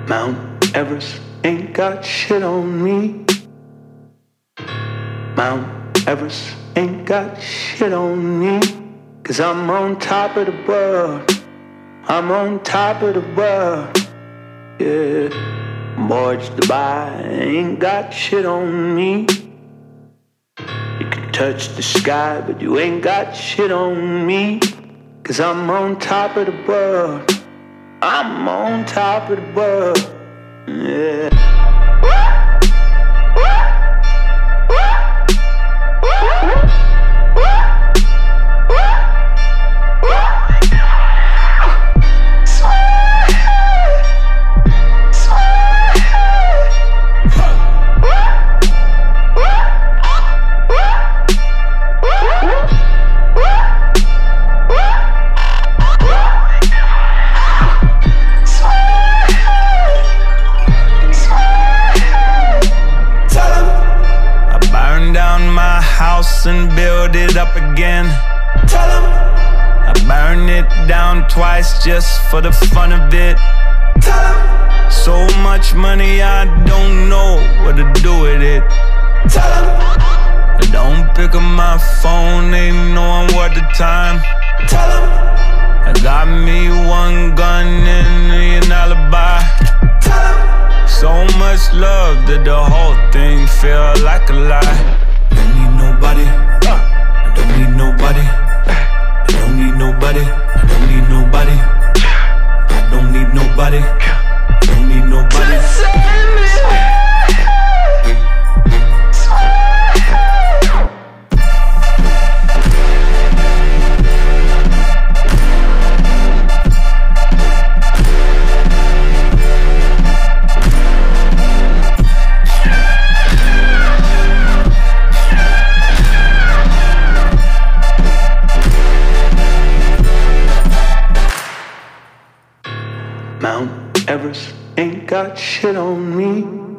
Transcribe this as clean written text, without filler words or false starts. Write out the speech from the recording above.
Mount Everest ain't got shit on me. Mount Everest ain't got shit on me. 'Cause I'm on top of the world. I'm on top of the world. Yeah. Burj Dubai ain't got shit on me. You can touch the sky, but you ain't got shit on me. 'Cause I'm on top of the world. I'm on top of the world. Yeah. And build it up again. Tell 'em I burn it down twice just for the fun of it. Tell 'em so much money I don't know what to do with it. Tell 'em I don't pick up my phone, ain't knowing what the time. Tell 'em I got me one gun and an alibi. Tell 'em so much love that the whole thing feel like a lie. Nobody, I don't need nobody. I don't need nobody. I don't need nobody. I don't need nobody. I don't need nobody. Mount Everest ain't got shit on me.